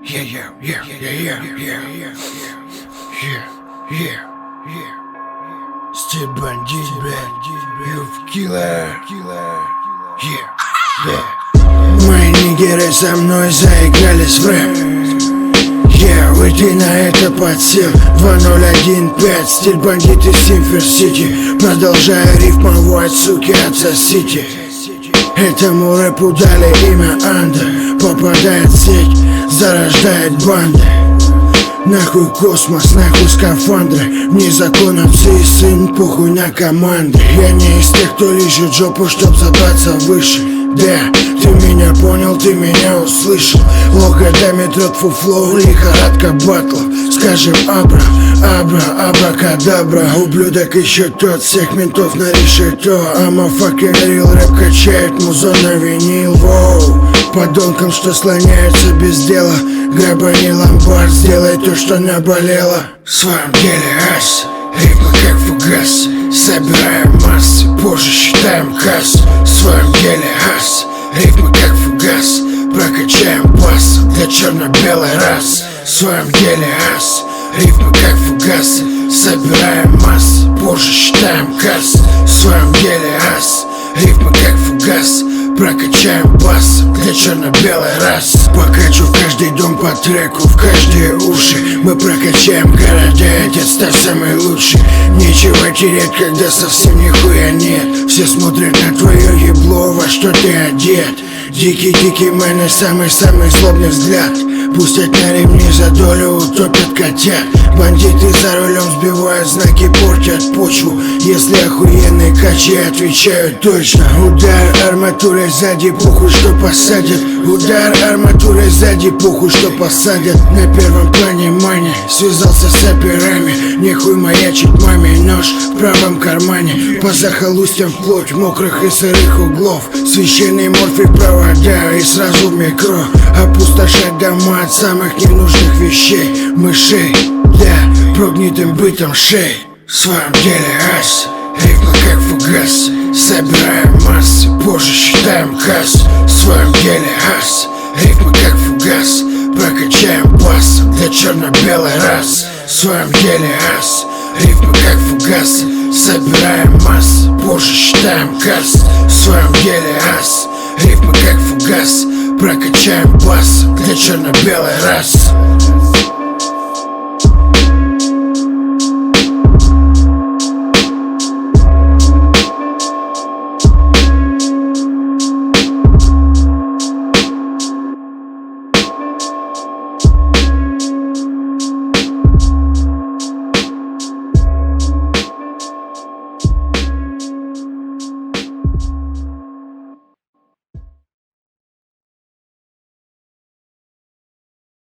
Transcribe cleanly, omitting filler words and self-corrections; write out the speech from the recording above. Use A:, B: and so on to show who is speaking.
A: Стиль бандит, блядь, Youth Killer. Мои нигеры со мной заигрались в рэп. Уйти на это подсел 2015. Стиль бандиты Симфер Сити. Продолжая рифмовать, суки, отсосите. Этому рэпу дали имя Анда. Попадает в сеть, зарождает банды. Нахуй космос, нахуй скафандры. Мне закон отцы и сын, похуй на команды. Я не из тех, кто лежит жопу, чтоб забраться выше. Да, ты меня понял, ты меня услышал. Логодами трет фуфлоу, лихорадка батлов. Скажем абракадабра. Ублюдок еще тот, всех ментов на решето. I'm a fucking real, рэп качает музон на винил. Воу, подонкам, что слоняются без дела. Грабани ломбард, сделай то, что наболело. В своем деле ас, рифмы как фугас. Собираем массы, позже считаем кассу. В своем деле ас, рифмы как фугас. Прокачаем бас для черно-белой расы. В своем деле ас, рифмы как фугасы. Собираем массы, позже считаем кассу. В своем деле ас, рифмы как фугас. Прокачаем бас для черно-белой расы. Покачу в каждый дом по треку, в каждые уши. Мы прокачаем города, эти став самый лучший. Нечего терять, когда совсем нихуя нет. Все смотрят на твое ебло, во что ты одет. Дикий мэн и самый-самый злобный взгляд. Пустят на ремни за долю, утопят котят. Бандиты за рулем сбивают знаки, портят почву. Если охуенные качи, отвечают точно. Удар арматурой сзади, похуй, что посадят. Удар арматурой сзади, похуй, что посадят. На первом плане мани, связался с операми. Нехуй маячить маме, нож в правом кармане. По захолустьям плоть мокрых и сырых углов. Священный морфий провода и сразу в микро. Опустошать дома от самых ненужных вещей. Мышей, да, прогнитым бытом шей. В своем деле ас, рифмы как фугас. Собираем массы, позже считаем кассу. В своем деле ас, рифмы как фугас. Прокачаем бас для черно-белой расы. В своем деле ас, рифмы как фугас. Собираем массы, позже считаем кассу. В своем деле ас, рифмы как фугас. Прокачаем бас для черно-белой расы.